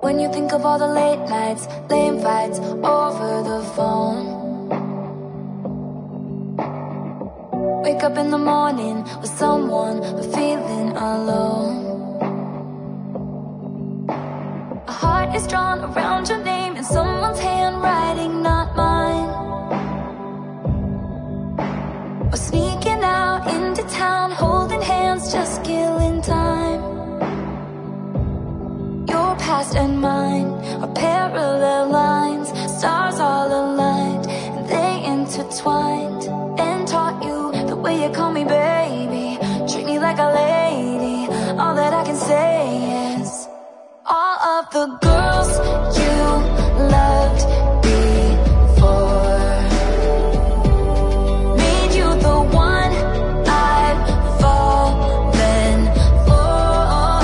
When you think of all the late nights, lame fights over the phone. Wake up in the morning with someone but feeling alone. A heart is drawn around your name in someone's handwriting, not mine. Or sneaking out into town, holding hands, just killing time. Your past and mine are parallel lines, stars all aligned, and they intertwined. And taught you the way you call me baby, treat me like a lady. All that I can say is, all of the girls you loved before made you the one I've fallen for.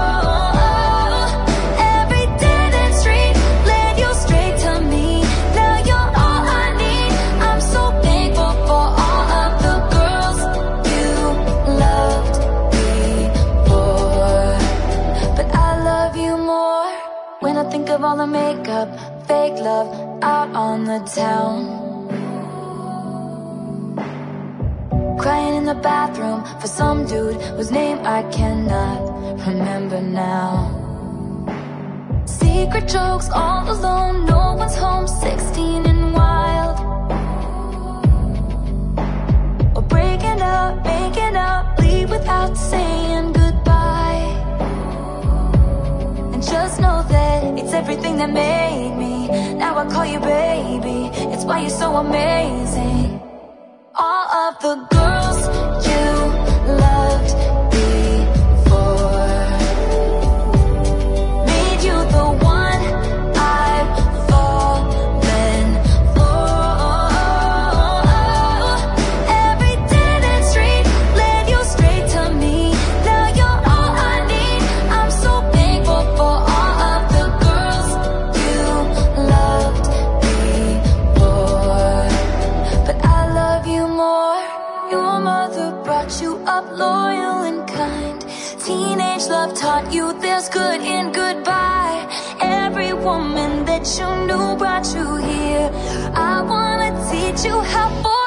Every dead end street led you straight to me. Now you're all I need. I'm so thankful for all of the girls you loved before, but I love you more when I think of all the makeup, fake love out on the town. Crying in the bathroom for some dude whose name I cannot remember now. Secret jokes all alone, no one's home, 16 and wild. Or breaking up, making up, leave without saying goodbye. And just know that it's everything that made me. Now I call you baby, it's why you're so amazing. All of the girls you loved before made you the one I've fallen for. Every dead end street led you straight to me. Now you're all I need. I'm so thankful for all of the girls you loved before, but I love you more. Your mother brought you up loyal and kind. Teenage love taught you there's good in goodbye. Every woman that you knew brought you here. I wanna teach you how